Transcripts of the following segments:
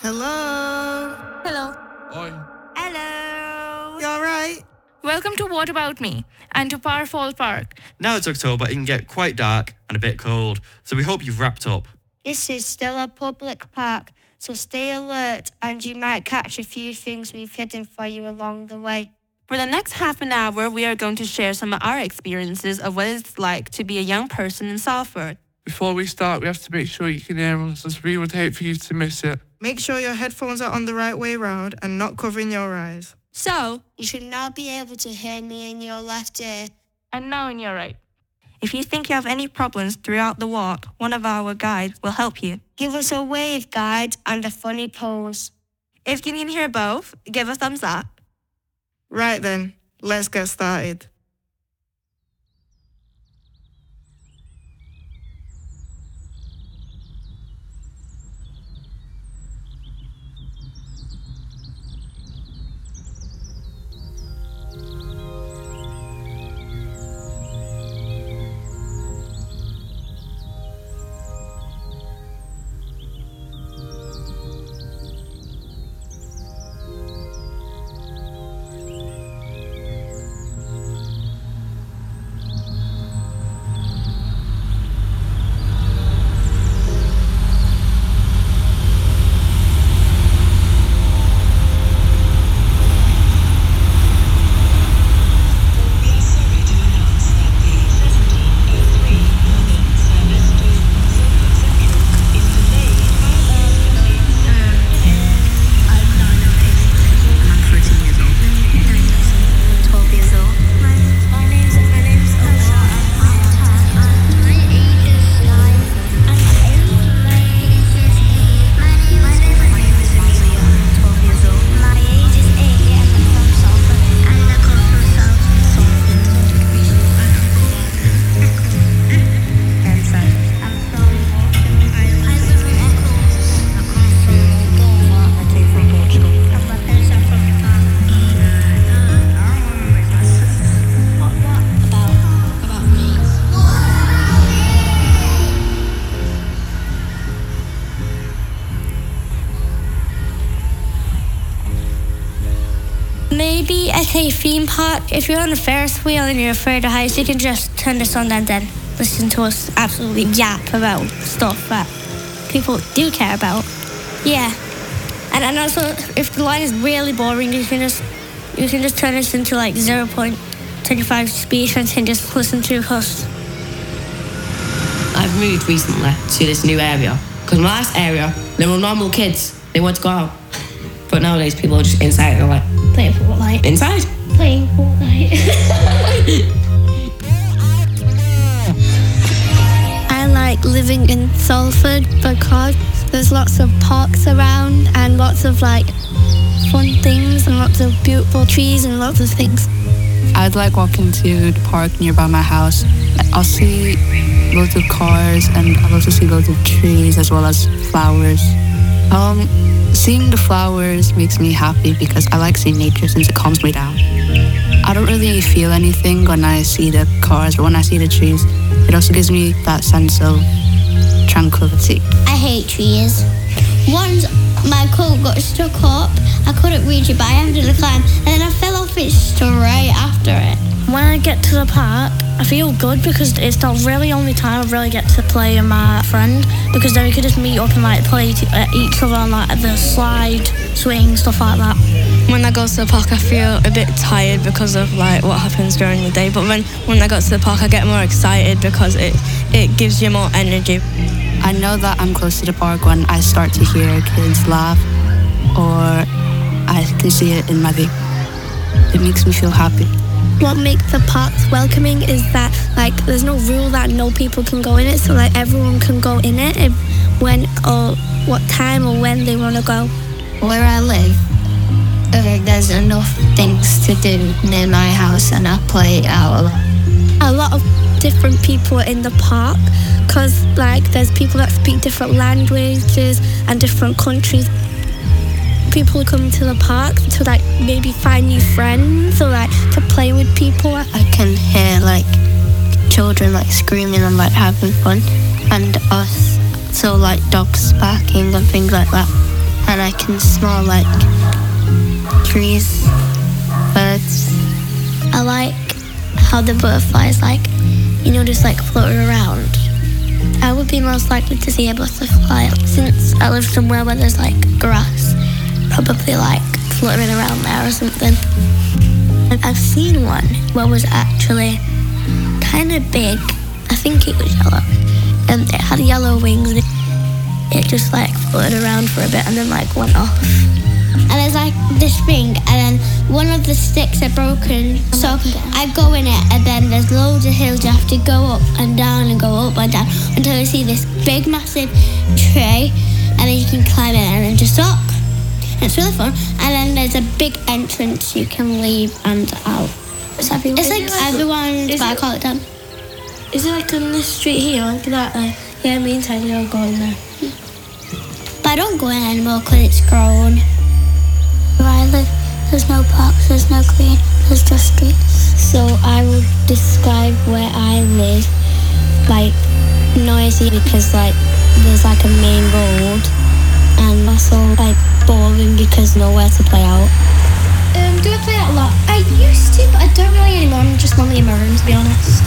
Hello? Hello. Oi. Hello? You alright? Welcome to What About Me and to Parfall Park. Now it's October, it can get quite dark and a bit cold, so we hope you've wrapped up. This is still a public park, so stay alert and you might catch a few things we've hidden for you along the way. For the next half an hour, we are going to share some of our experiences of what it's like to be a young person in Salford. Before we start, we have to make sure you can hear us, as we would hate for you to miss it. Make sure your headphones are on the right way round and not covering your eyes. So, you should now be able to hear me in your left ear. And now in your right. If you think you have any problems throughout the walk, one of our guides will help you. Give us a wave, guide, and a funny pose. If you can hear both, give a thumbs up. Right then, let's get started. Maybe at a theme park, if you're on a Ferris wheel and you're afraid of heights, you can just turn this on and then listen to us absolutely yap about stuff that people do care about. Yeah. And also, if the line is really boring, you can just turn this into like 0.25 speed and can just listen to us. I've moved recently to this new area because my last area, there were normal kids. They want to go out. But nowadays, people are just inside and they're like, Playing Fortnite. inside? Playing Fortnite. I like living in Salford because there's lots of parks around and lots of like fun things and lots of beautiful trees and lots of things. I'd like walking to the park nearby my house. I'll see loads of cars and I'll also see loads of trees as well as flowers. Seeing the flowers makes me happy because I like seeing nature since it calms me down. I don't really feel anything when I see the cars or when I see the trees. It also gives me that sense of tranquility. I hate trees. Once my coat got stuck up, I couldn't reach it, but I had to climb, and then I fell off it straight after it. When I get to the park, I feel good because it's the really only time I really get to play with my friend, because then we could just meet up and like play each other on like the slide, swing, stuff like that. When I go to the park, I feel a bit tired because of like what happens during the day. But when I go to the park, I get more excited because it gives you more energy. I know that I'm close to the park when I start to hear kids laugh or I can see it in my view. It makes me feel happy. What makes the parks welcoming is that like there's no rule that no people can go in it, so like everyone can go in it if, when or what time or when they want to go. Where I live, there's enough things to do near my house and I play out a lot. A lot of different people in the park because like there's people that speak different languages and different countries. People come to the park to like maybe find new friends or like to play with people. I can hear like children like screaming and like having fun, and us, so like dogs barking and things like that. and I can smell like trees, birds. I like how the butterflies just like floating around. I would be most likely to see a butterfly since I live somewhere where there's like grass, probably like floating around there or something. I've seen one where was actually kind of big. I think it was yellow. And it had yellow wings. It just like floated around for a bit and then like went off. And there's like this ring, and then one of the sticks are broken. So I go in it, and then there's loads of hills. You have to go up and down and go up and down until you see this big, massive tree, and then you can climb it and then just walk. And it's really fun. And then there's a big entrance you can leave and out. It's like everyone's, but I call it down. Is it like on this street here, like that? Yeah, me and Teddy are going there. But I don't go in anymore because it's grown. Where I live, there's no parks, there's no green, there's just streets. So I would describe where I live like noisy because like there's like a main road, and also like boring because nowhere to play out. Do I play out a lot? I used to, but I don't really anymore. I'm just normally in my room, to be honest.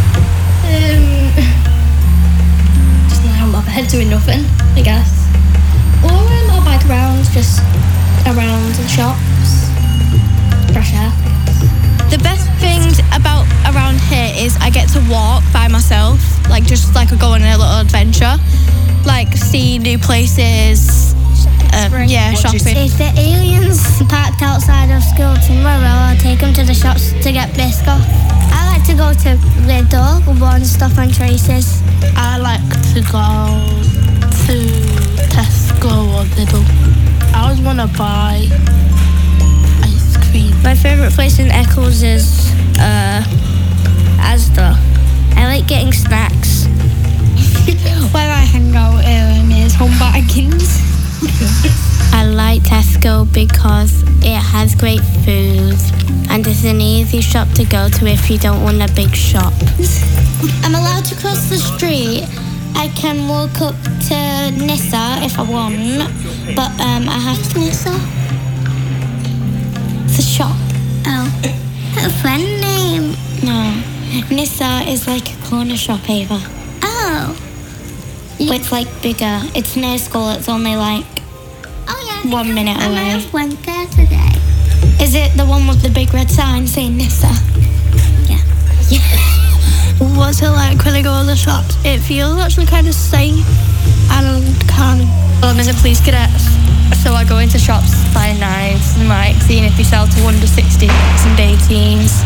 Just lie on my bed doing nothing, I guess. Or I'll bike around, just around the shops, fresh air. The best things about around here is I get to walk by myself, like just like go on a little adventure, like see new places, shopping. If the aliens parked outside of school tomorrow, I'll take them to the shops to get biscuits. I like to go to Lidl, and stuff on Traces. I like to go to Tesco or Lidl. I always want to buy ice cream. My favourite place in Eccles is Asda. I like getting snacks. Where I hang out is Home Bargains. I like Tesco because it has great food and it's an easy shop to go to if you don't want a big shop. I'm allowed to cross the street. I can walk up to Nissa if I want, but I have to Nissa. It's a shop. Oh, a friend name? No, Nissa is like a corner shop, Ava. Oh. But it's like bigger. It's near school. It's only like 1 minute away. I might have went there today. Is it the one with the big red sign saying Nissa? Yeah. What's it like when I go to the shops? It feels actually kind of safe and kind of... There's a police cadets, so I go into shops buying knives and like seeing if they sell to under 16s and 18s.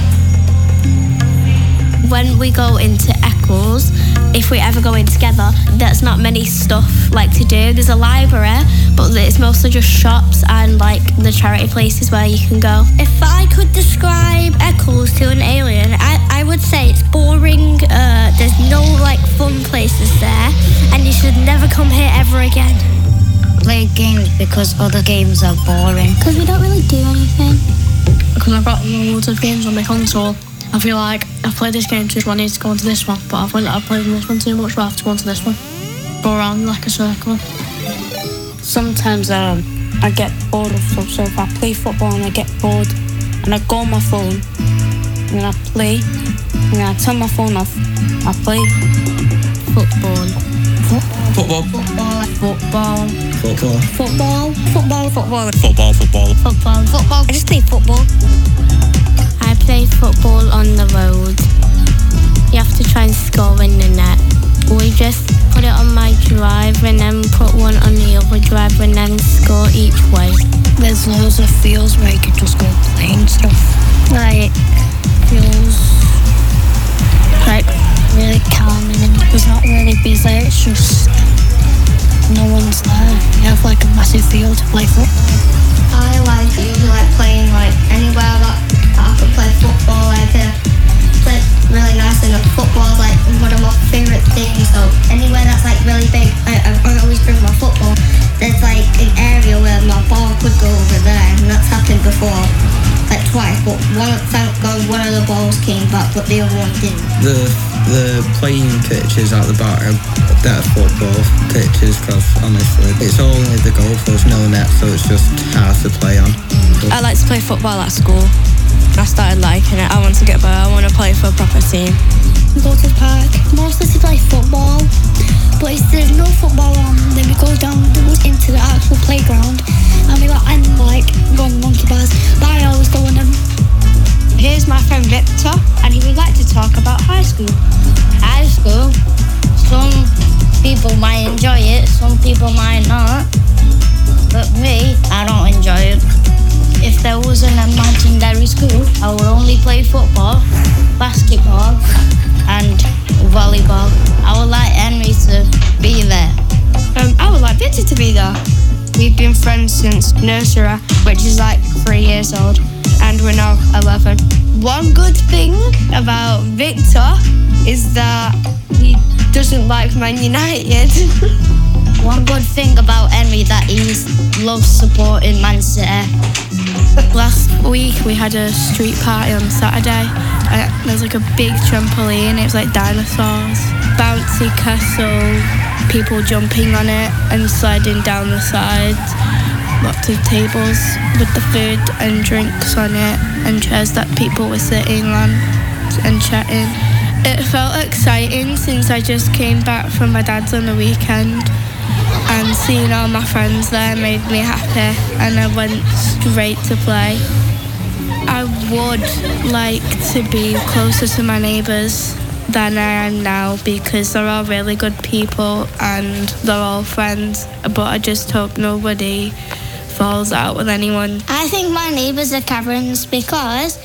When we go into Eccles, if we ever go in together, there's not many stuff like to do. There's a library, but it's mostly just shops and like the charity places where you can go. If I could describe Eccles to an alien, I would say it's boring. There's no like fun places there, and you should never come here ever again. Play games because other games are boring. Because we don't really do anything. Because I've got loads of games on my console. I feel like I've played this game too much, I need to go on to this one, but I feel like I've played this one too much, but I have to go on to this one. Go around like a circle. Sometimes I get bored of stuff, so if I play football and I get bored, and I go on my phone, and I play, and I turn my phone off, I play football. Football. I just play football. I play football on the road. You have to try and score in the net. We just put it on my driver and then put one on the other driver and then score each way. There's loads of fields where you can just go playing stuff. Like, Feels like really calming and it's not really busy, it's just no one's there. You have like a massive field to play football. I usually like playing like anywhere that I could play football. Like play really nice, and football is like one of my favourite things. So anywhere that's like really big, I always bring my football. There's like an area where my ball could go over there, and that's happened before, like twice. But thank God, one of the balls came back, but the other one didn't. The the playing pitches at the back are better football pitches because honestly it's only the goalpost, no net, so it's just hard to play on. I like to play football at school. I started liking it. I want to get better. I want to play for a proper team. Go to the park, mostly to play football, but if there's no football on, then we go down into the actual playground and we go on monkey bars, but I always go on them. Here's my friend Victor, and he would like to talk about high school. High school, some people might enjoy it, some people might not, but me, I don't enjoy it. If there was an imaginary school, I would only play football, basketball, and volleyball. I would like Henry to be there. I would like Victor to be there. We've been friends since nursery, which is like 3 years old, and we're now 11. One good thing about Victor is that he doesn't like Man United. One good thing about Henry that he loves supporting Man City. Last week we had a street party on Saturday. There's like a big trampoline, it was like dinosaurs, bouncy castle, people jumping on it and sliding down the sides, lots of tables with the food and drinks on it and chairs that people were sitting on and chatting. It felt exciting since I just came back from my dad's on the weekend, and seeing all my friends there made me happy, and I went straight to play. I would like to be closer to my neighbours than I am now because they're all really good people and they're all friends, but I just hope nobody falls out with anyone. I think my neighbours are Karens because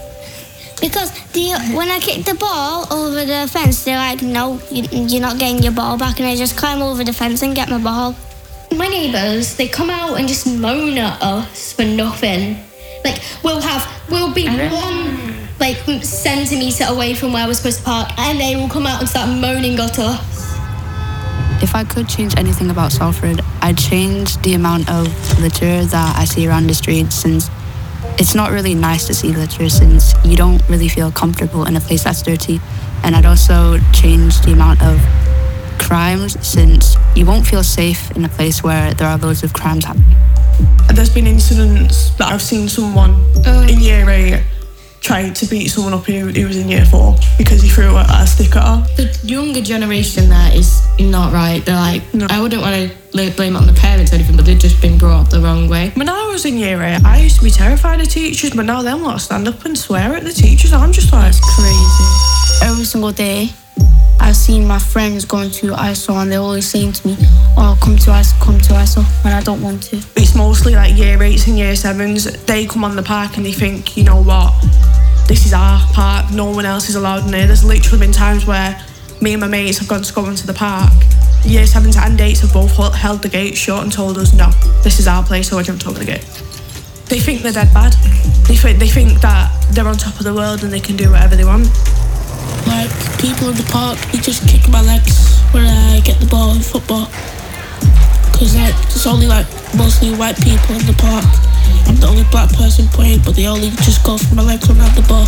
when I kick the ball over the fence, they're like, no, you're not getting your ball back, and I just climb over the fence and get my ball. My neighbours, they come out and just moan at us for nothing. Like, we'll be 1 centimetre away from where we're supposed to park, and they will come out and start moaning at us. If I could change anything about Salford, I'd change the amount of litter that I see around the streets, since it's not really nice to see litter since you don't really feel comfortable in a place that's dirty. And I'd also change the amount of crimes since you won't feel safe in a place where there are loads of crimes happening. There's been incidents that I've seen someone in year 8 try to beat someone up who was in year 4 because he threw a stick at her. The younger generation there is not right. They're like, no. I wouldn't want to blame it on the parents or anything, but they've just been brought up the wrong way. When I was in year 8, I used to be terrified of teachers, but now them lot stand up and swear at the teachers. I'm just like, it's crazy. Every single day, I've seen my friends going to ISO and they're always saying to me, oh, come to ISO, when I don't want to. It's mostly like year 8s and year 7s. They come on the park and they think, you know what, this is our park, no one else is allowed in here. There's literally been times where me and my mates have gone to go into the park. Year 7s and 8s have both held the gate shut and told us, no, this is our place, so I jumped over the gate. They think they're dead bad. They think that they're on top of the world and they can do whatever they want. Like, people in the park, they just kick my legs when I get the ball in football. Because, like, there's only, like, mostly white people in the park. I'm the only black person playing, but they only just go for my legs when I have the ball.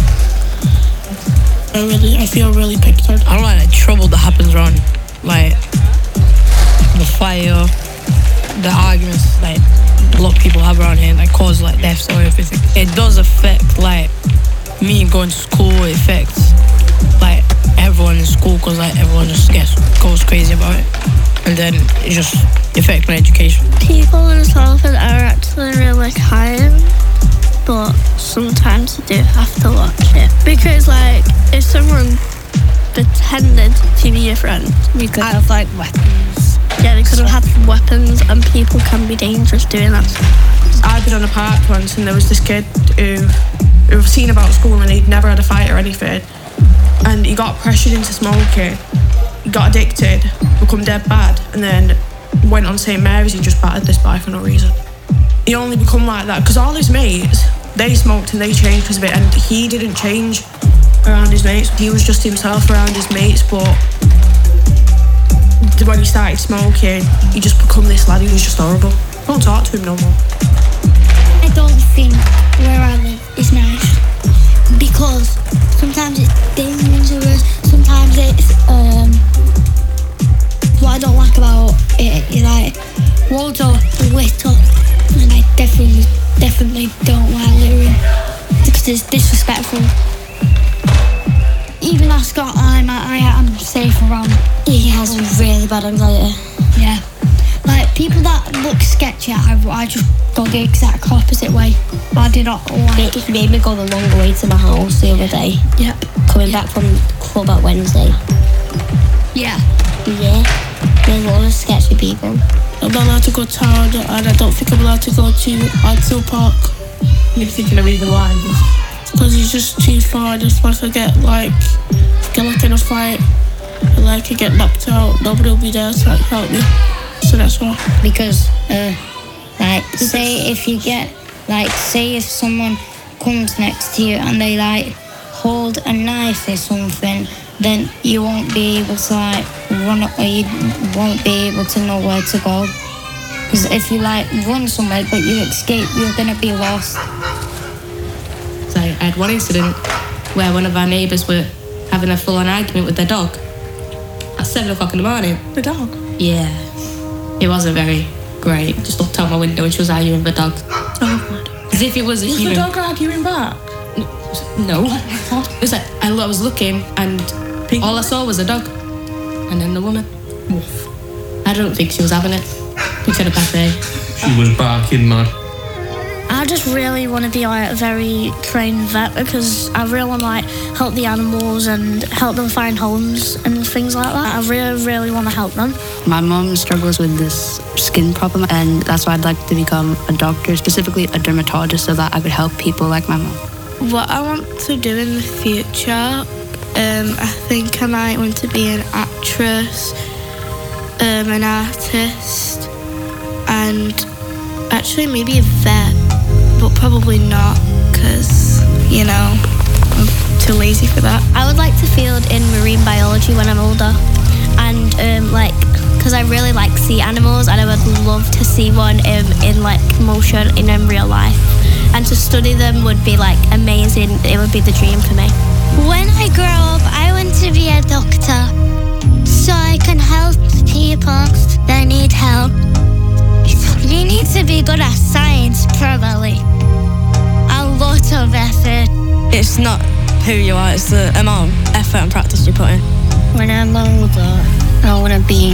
I feel really picked on. I don't like the trouble that happens around, like, the fire, the arguments, like, a lot of people have around here, like, cause, like, deaths or everything. It does affect, like, me going to school, it affects, like, everyone in school, because, like, everyone just goes crazy about it. And then it just affects my education. People in Salford are actually really kind, but sometimes you do have to watch it. Because, like, if someone pretended to be your friend, you could have, like, weapons. Yeah, they could have had weapons, and people can be dangerous doing that. I've been on a park once, and there was this kid who was seen about school, and he'd never had a fight or anything. And he got pressured into smoking, he got addicted, become dead bad, and then went on St Mary's. He just battered this boy for no reason. He only become like that because all his mates, they smoked and they changed because of it, and he didn't change around his mates. He was just himself around his mates, but when he started smoking, he just become this lad who was just horrible. Don't talk to him no more. I don't think where I live is nice because sometimes it's dangerous, sometimes it's what I don't like about it is like walls are lit up, and I definitely don't like littering because it's disrespectful. Even though Scott, I'm safe around. He has really bad anxiety. Yeah. Like people that look sketchy, I just go the exact opposite way. I do not like. It made me go the long way to my house the other day. Yep. Coming back from the club at Wednesday. Yeah. Yeah. There's a lot of sketchy people. I'm not allowed to go town, and I don't think I'm allowed to go to Adzel Park. Any particular reason why? Because it's just too far. Just if I get in a fight, and I get knocked out, nobody will be there to help me. So that's why. Because, say if someone comes next to you and they hold a knife or something, then you won't be able to run, or you won't be able to know where to go. Because if you run somewhere but you escape, you're gonna be lost. So I had one incident where one of our neighbours were having a full-on argument with their dog at 7 o'clock in the morning. The dog? Yeah. It wasn't very great. Just looked out my window and she was arguing with the dog. Oh, as if it was a was human. the dog arguing back? No. It was I was looking and all I saw was a dog. And then the woman. I don't think she was having it. We had a bad day. She was barking mad. I just really want to be a very trained vet because I really want to help the animals and help them find homes and things like that. I really want to help them. My mom struggles with this skin problem, and that's why I'd like to become a doctor, specifically a dermatologist, so that I could help people like my mom. What I want to do in the future, I think I might want to be an actress, an artist, and actually maybe a vet, but probably not because, I'm too lazy for that. I would like to field in marine biology when I'm older, and because I really like sea animals, and I would love to see one in motion in real life, and to study them would be amazing. It would be the dream for me. When I grow up, I want to be a doctor so I can help people that need help. You need to be good at science, probably. A lot of effort. It's not who you are, it's the amount of effort and practice you put in. When I'm older, I want to be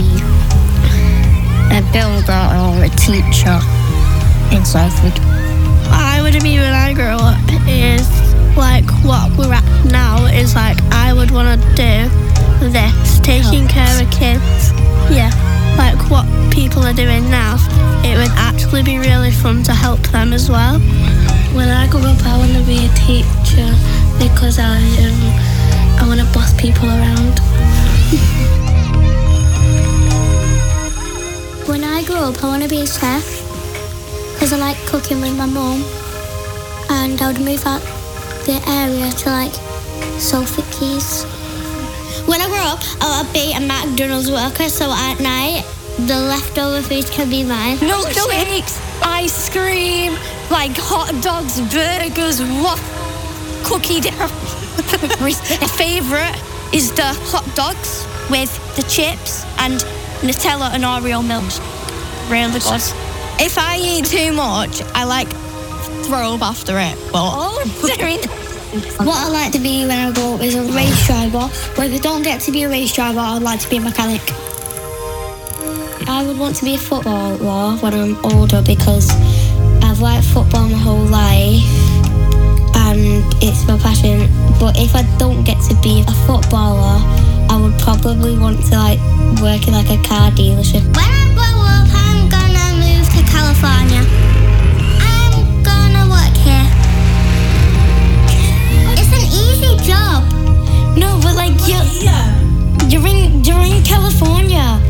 a builder or a teacher in Salford. I want to be when I grow up is what we're at now is I would want to do this, taking care of kids. Yeah, what people are doing now. It would actually be really fun to help them as well. When I grow up, I want to be a teacher because I want to boss people around. When I grow up, I want to be a chef because I like cooking with my mum, and I would move out the area to Salford Keys. When I grow up, I will be a McDonald's worker, so at night the leftover food can be mine. Milkshakes, ice cream, hot dogs, burgers, what? Cookie dough. My favourite is the hot dogs with the chips and Nutella and Oreo milk. Really good. If I eat too much, I throw up after it. But what I like to be when I grow up is a race driver. But if I don't get to be a race driver, I would like to be a mechanic. I would want to be a footballer when I'm older because I've liked football my whole life and it's my passion. But if I don't get to be a footballer, I would probably want to work in a car dealership. When I grow up, I'm gonna move to California. I'm gonna work here. It's an easy job. no, but you're in California.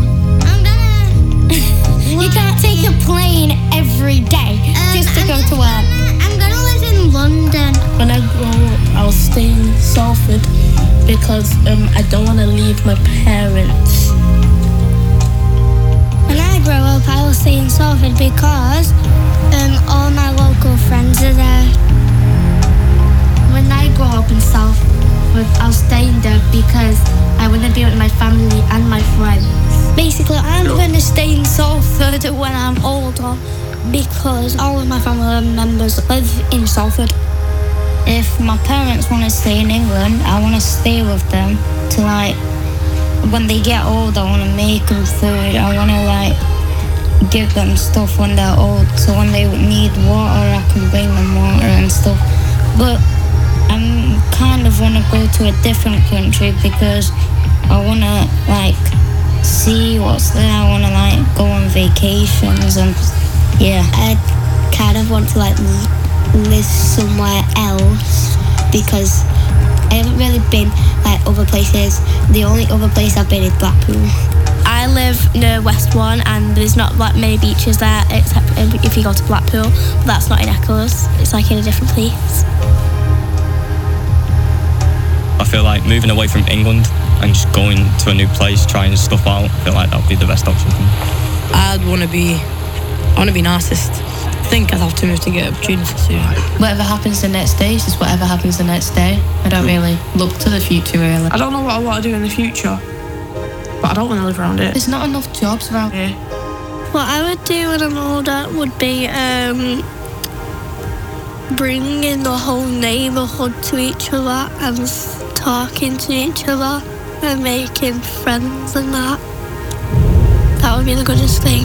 You can't take a plane every day just to go to work. I'm gonna live in London. When I grow up, I'll stay in Salford because I don't want to leave my parents. When I grow up, I will stay in Salford because all my local friends are there. When I grow up in Salford, Salford, I'll stay there because I want to be with my family and my friends. Basically, I'm going to stay in Salford when I'm older because all of my family members live in Salford. If my parents want to stay in England, I want to stay with them to like, when they get old, I want to make them food. I want to like give them stuff when they're old, so when they need water, I can bring them water and stuff. But I'm kind of want to go to a different country because I want to like see what's there. I want to like go on vacations and yeah. I kind of want to like live somewhere else because I haven't really been like other places. The only other place I've been is Blackpool. I live near West One and there's not like many beaches there except if you go to Blackpool, but that's not in Eccles. It's like in a different place. I feel like moving away from England and just going to a new place, trying stuff out, I feel like that would be the best option for me. I want to be an artist. I think I'd have to move to get opportunity soon. Whatever happens the next day is just whatever happens the next day. I don't really look to the future really. I don't know what I want to do in the future, but I don't want to live around it. There's not enough jobs around here. What I would do when I'm older would be bringing the whole neighbourhood to each other and talking to each other and making friends and that. That would be the goodest thing.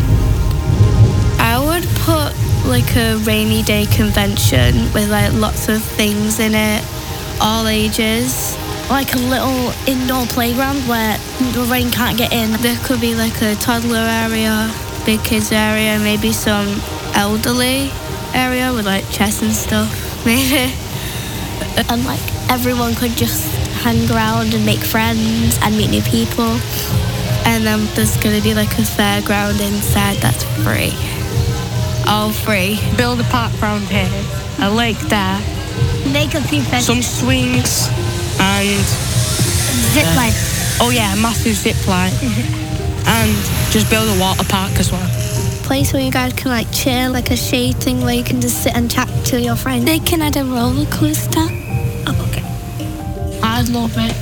I would put like a rainy day convention with like lots of things in it, all ages. Like a little indoor playground where the rain can't get in. There could be like a toddler area, big kids area, maybe some elderly area with like chess and stuff, maybe. And like everyone could just hang around and make friends and meet new people. And then there's gonna be like a fairground inside that's free. All free. Build a park around here, a lake there, make a few friends. some swings and Zip line. oh yeah, a massive zip line. And just build a water park as well. Place where you guys can like chill, like a shade thing where you can just sit and chat to your friends. They can add a roller coaster. Oh, okay. I'd love it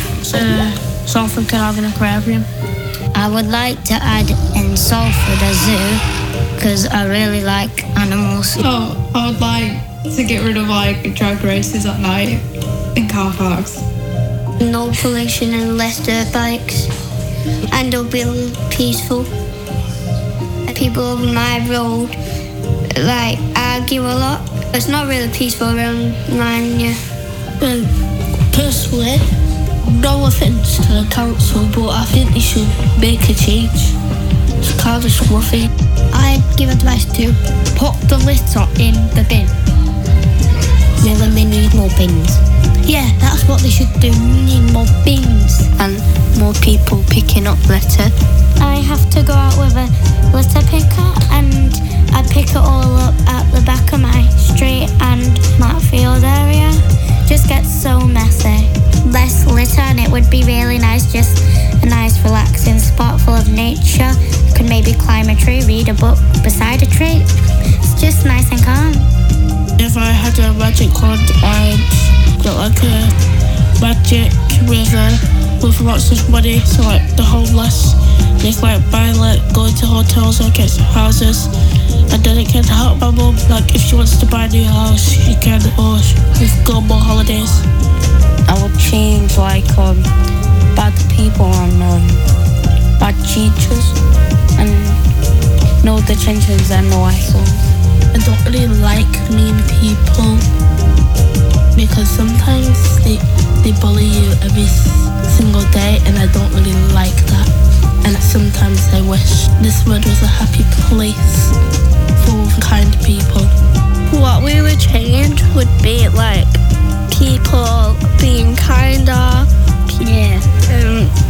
if Salford could have an aquarium. I would like to add in Salford a zoo because I really like animals. Oh, I would like to get rid of like drag races at night in car parks. No pollution and less dirt bikes. And it'll be peaceful. People over my road like argue a lot. It's not really peaceful around mine, yeah. Personally, no offence to the council, but I think they should make a change. It's kind of scruffy. I'd give advice to put the litter in the bin. Maybe they need more bins. Yeah, that's what they should do. We need more bins. And more people picking up litter. I have to go out with a litter picker and I pick it all up at the back of my street and Matfield area. Just gets so messy. Less litter and it would be really nice, just a nice relaxing spot full of nature. You could maybe climb a tree, read a book beside a tree. It's just nice and calm. If I had a magic wand, I'd get like a magic river with lots of money, so like the homeless, they like buy like going to hotels or get some houses, and then it can help my mum, like if she wants to buy a new house, she can, or we can go on more holidays. I would change like bad people and bad teachers and no detentions and no assholes. I don't really like mean people because sometimes they bully you every single day and I don't really like that. And sometimes I wish this world was a happy place full of kind people. What we would change would be like people being kinder,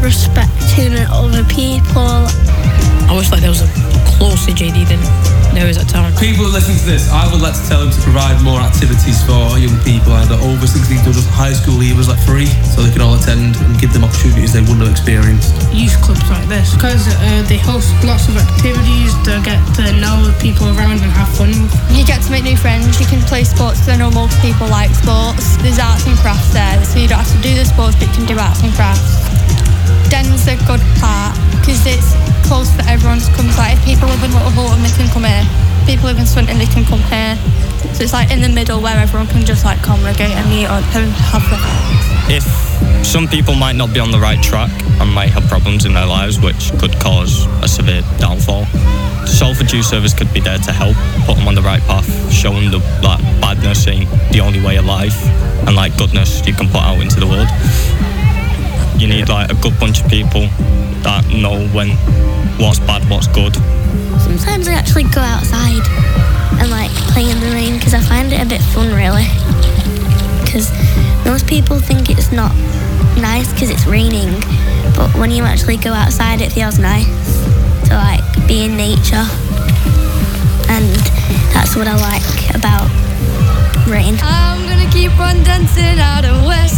respecting other people. I wish like there was a closer JD than there is boys at town. People who listen to this, I would like to tell them to provide more activities for young people, either over 16 or just high school leavers, like free, so they can all attend and give them opportunities they wouldn't have experienced. Youth clubs like this, because they host lots of activities to get to know the people around and have fun. You get to make new friends, you can play sports because I know most people like sports. There's arts and crafts there, so you don't have to do the sports but you can do arts and crafts. Den's a good part because it's close that everyone comes. Like if people live in Little Hulton, they can come here. People live in Swinton, they can come here. So it's like in the middle where everyone can just like congregate and meet and have fun. If some people might not be on the right track and might have problems in their lives which could cause a severe downfall, the Salford Youth Service could be there to help put them on the right path, show them that badness ain't the only way of life and like goodness you can put out into the world. You need like a good bunch of people that know when what's bad, what's good. Sometimes I actually go outside and like play in the rain because I find it a bit fun really. Because most people think it's not nice because it's raining, but when you actually go outside it feels nice to like be in nature, and that's what I like about rain. I'm gonna keep on dancing out of West.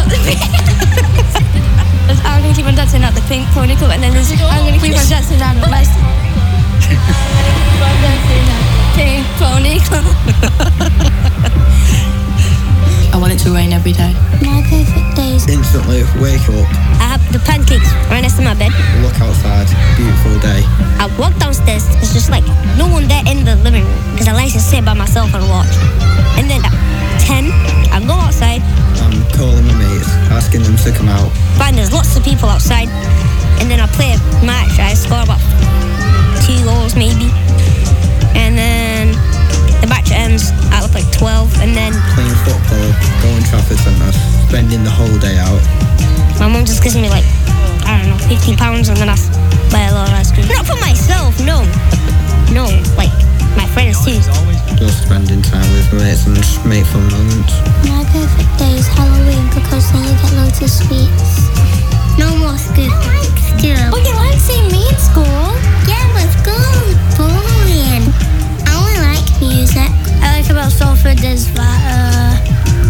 I'm gonna keep on dancing at the Pink Pony Club, and then I'm gonna keep on dancing out of West. Pink Pony Club. I want it to rain every day. My perfect days. Instantly wake up, I have the pancakes right next to my bed. look outside, beautiful day. I walk downstairs, it's just like no one there in the living room because I like to sit by myself and watch. And then at 10, I go outside. I'm calling my mates, asking them to come out. Find there's lots of people outside. And then I play a match. I score about 2 goals maybe. And then the match ends at like 12. And then Playing football, going Trafford Centre, spending the whole day out. my mum just gives me like, I don't know, £15 and then I buy a lot of ice cream. Not for myself, no. No, like my friends too. Just spending time with mates and just make fun moments. My perfect day is Halloween because then you get loads of sweets. No more school. Oh, you like seeing me in school? Yeah, but school is boring. I only like music. I like about Salford is that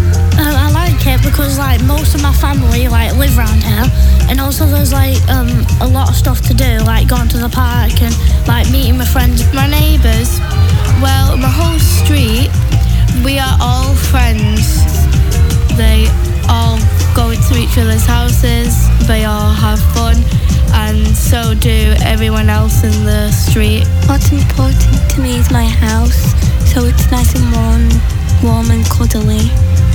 I like it because like most of my family like live around here, and also there's like a lot of stuff to do, like going to the park and like meeting my friends. My neighbours, well, my whole street, we are all friends. They all go to each other's houses, they all have fun, and so do everyone else in the street. What's important to me is my house, so it's nice and warm and cuddly.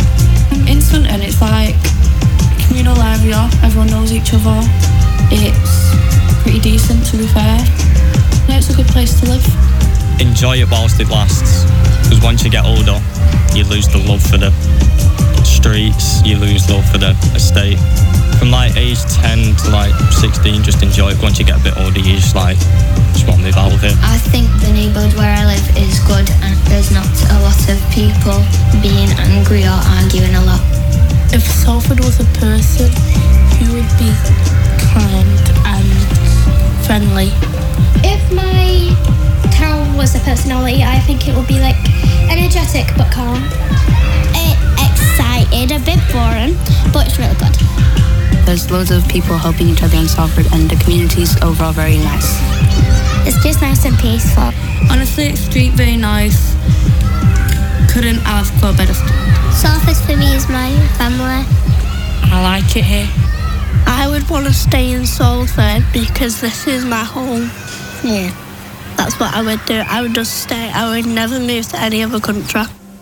In Swinton, it's like a communal area, everyone knows each other. It's pretty decent, to be fair. Yeah, it's a good place to live. Enjoy it whilst it lasts, because once you get older, you lose the love for the streets, you lose love for the estate. From like age 10 to like 16, just enjoy it. Once you get a bit older, you just want to move out of it. I think the neighbourhood where I live is good and there's not a lot of people being angry or arguing a lot. If Salford was a person, he would be kind and friendly. If my town was a personality, I think it would be like energetic but calm. Excited, a bit boring, But it's really good. There's loads of people helping each other in Salford, and the community's overall very nice. It's just nice and peaceful. Honestly, street very nice. Couldn't ask for a better street. Salford for me is my family. I like it here. I would want to stay in Salford because this is my home. Yeah, that's what I would do. I would just stay. I would never move to any other country.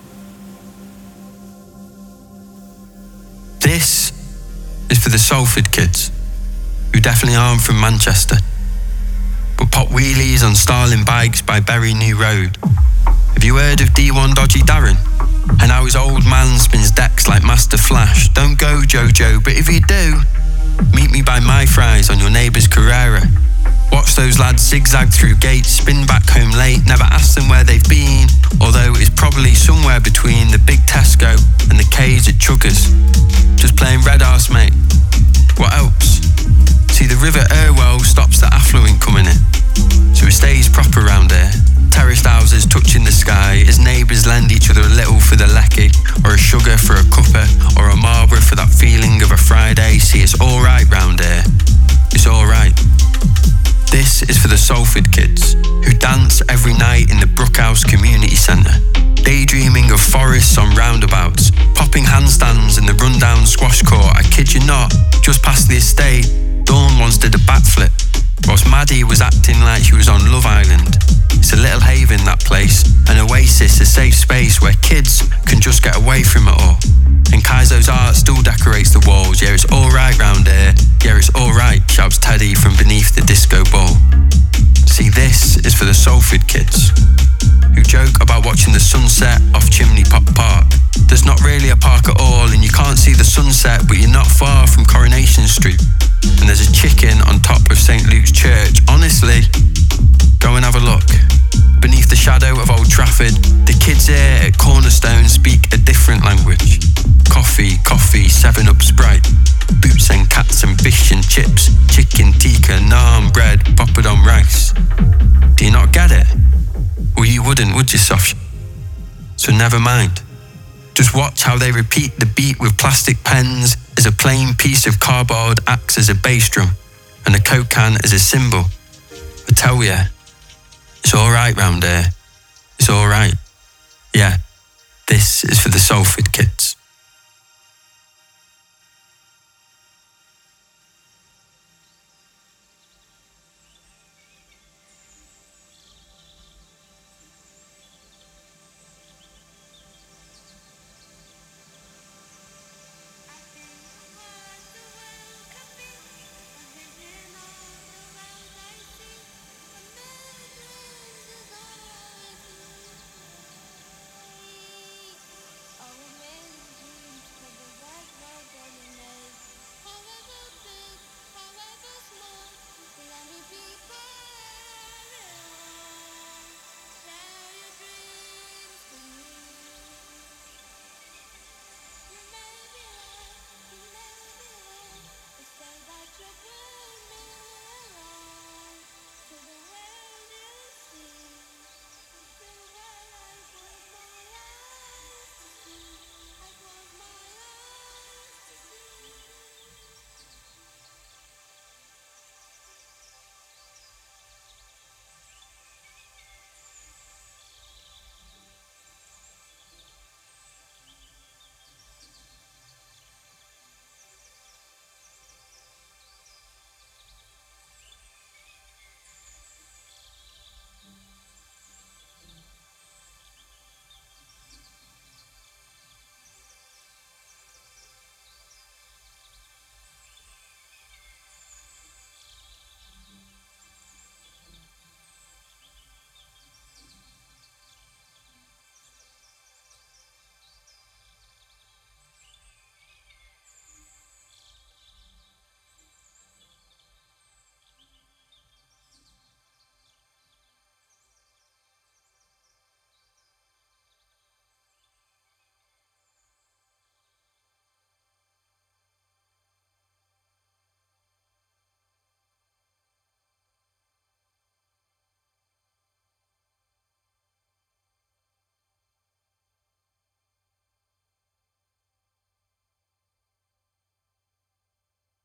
This is for the Salford kids, who definitely aren't from Manchester, but pop wheelies on Starling bikes by Bury New Road. Have you heard of D1 Dodgy Darren? And how his old man spins decks like Master Flash? Don't go, Jojo, but if you do, meet me by my fries on your neighbour's Carrera. Watch those lads zigzag through gates, spin back home late, never ask them where they've been, although it's probably somewhere between the big Tesco and the K's at Chuggers. Just playing red arse, mate. What else? See, the River Irwell stops the affluent coming in, so it stays proper round here. Terraced houses, kids lend each other a little for the lecky, or a sugar for a cuppa, or a Marlboro for that feeling of a Friday. See, it's alright round here. It's alright. This is for the Salford kids who dance every night in the Brookhouse Community Centre, daydreaming of forests on roundabouts, popping handstands in the rundown squash court. I kid you not, just past the estate, Dawn once did a backflip, whilst Maddie was acting like she was on Love Island. It's a little haven, that place, an oasis, a safe space where kids can just get away from it all. And Kaizo's art still decorates the walls. Yeah, it's alright round here. Yeah, it's alright, shouts Teddy from beneath the disco ball. See, this is for the Salford kids who joke about watching the sunset off Chimney Pot Park. There's not really a park at all, and you can't see the sunset, but you're not far from Coronation Street. And there's a chicken on top of St. Luke's Church. Honestly, go and have a look. Beneath the shadow of Old Trafford, the kids here at Cornerstone speak a different language. Coffee, 7-Up Sprite, boots and cats and fish and chips, chicken tikka, naan bread, poppadom rice. Do you not get it? Well, you wouldn't, would you, Soft? So never mind. Just watch how they repeat the beat with plastic pens as a plain piece of cardboard acts as a bass drum and a Coke can as a cymbal. I tell ya, it's alright round here. It's alright. Yeah, this is for the Salford kids.